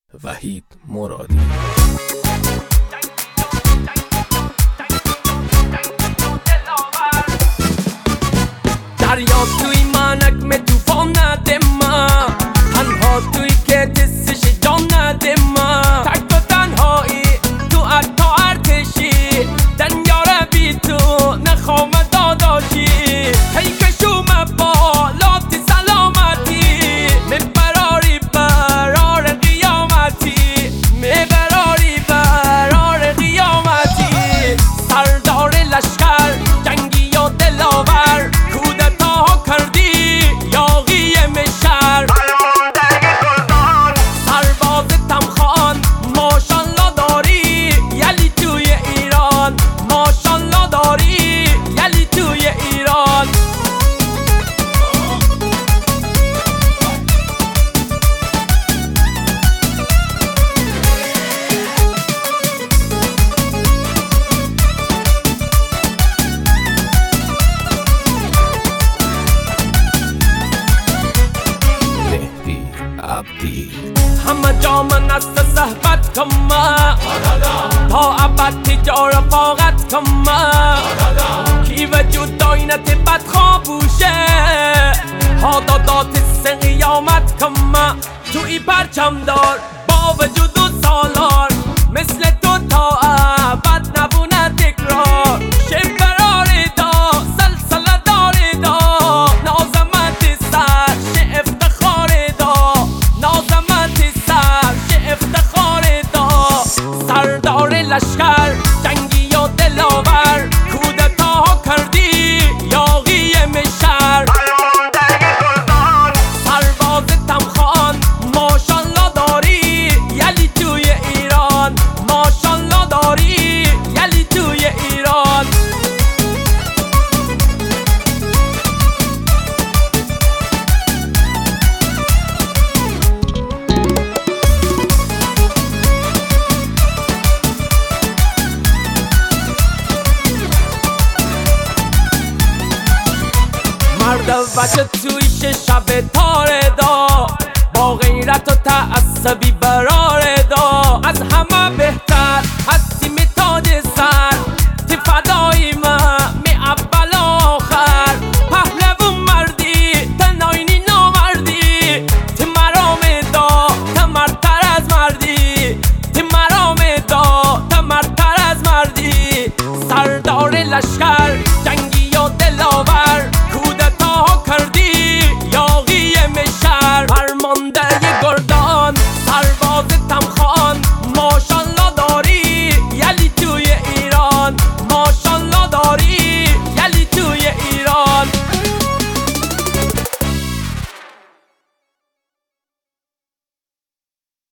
وحید مرادی. دریا توی من اکم توفان نده من، تنها توی که دستش جان نده من، تک و تنهایی تو عطا ارتشی، دنیا رو بی تو نخوام داداشی، پیکشو مبالات سلامتی، مبراری برار قیامتی، مبراری برار قیامتی، سردار لشکر جنگی و دلاور، کودتا کردی یاغی مشر، سرباز تمخان ماشالله داری، یلی توی ایران ماشالله داری، یلی توی ایران. همه جا من است صحبت کم تا ابد تجار رفاقت کم، کی وجود داینت بدخواه بوشه ها دادات سن قیامت کم، توی پرچم دار با وجود و سالار، مثل تو تا ابد نبونه تکرار، شبراری دا سلسله داری دا، نازمت سر شه افتخار دا، نازمت سر شه افتخار دا، سردار لشکر جنگی و دلاور، کودتا کردی یاغی مشر، سرباز تمخان ماشالله داری، یلی توی ایران ماشالله داری، یلی توی ایران. مرد وجه توی شب تاره دا، با غیرت و تعصبی بر